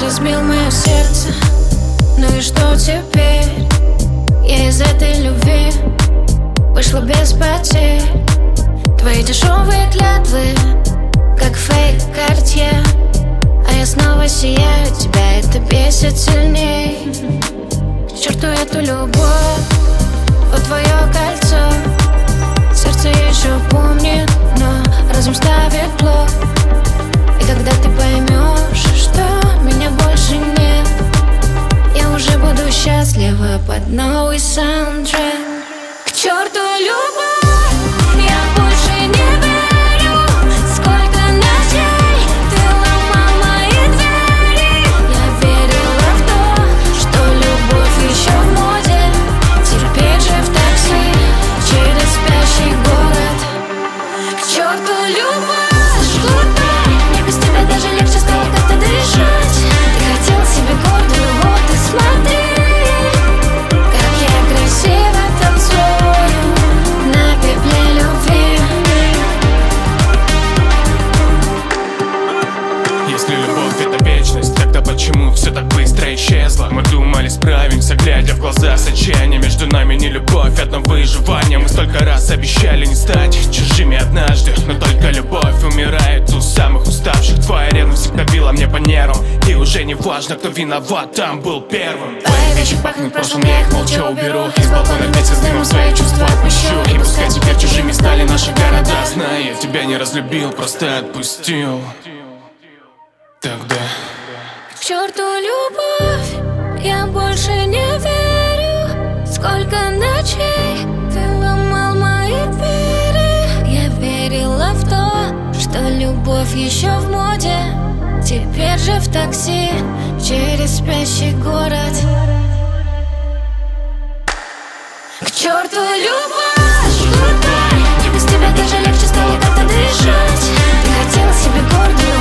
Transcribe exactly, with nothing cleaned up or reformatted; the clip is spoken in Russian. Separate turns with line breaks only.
разбил мое сердце, ну и что теперь? Я из этой любви вышла без потерь. Твои дешевые клятвы, как фейк Картье, а я снова сияю, тебя это бесит сильней. К черту эту любовь, вот твое кольцо. Сердце еще помнит, но разум ставит блок. И когда ты поймешь, что меня больше нет, я уже буду счастлива под новый саундтрек. К черту любовь, я больше не верю. Сколько ночей ты ломал мои двери. Я верила в то, что любовь еще в моде. Теперь же в такси через спящий город. К черту любовь, глупей, мне без тебя даже легче стало как-то дышать. Ты хотел себе гордую, вот и смотри, как я красиво танцую на пепле любви.
Если любовь это вечность, тогда почему все так быстро исчезло? Мы думали справимся, глядя в глаза с отчаянием. Между нами не любовь, одно выживание. Мы столько раз обещали не стать чужими однажды, но только любовь умирает у самых уставших. Твоя ревность всегда била мне по нервам, и уже не важно, кто виноват, там был первым.
Твои вещи пахнут прошлым, я их молча уберу.
Из балкона вместе с дымом свои чувства отпущу. И пускай теперь чужими стали наши города, знаю, я тебя не разлюбил, просто отпустил. Тогда
К черту любовь, я больше не верю. Сколько ночей ты ломал мои двери. Я верила в то, что любовь еще в моде. Теперь же в такси через спящий город. К черту любовь, глупей, мне без тебя даже легче стало как-то дышать. Ты хотел себе гордую,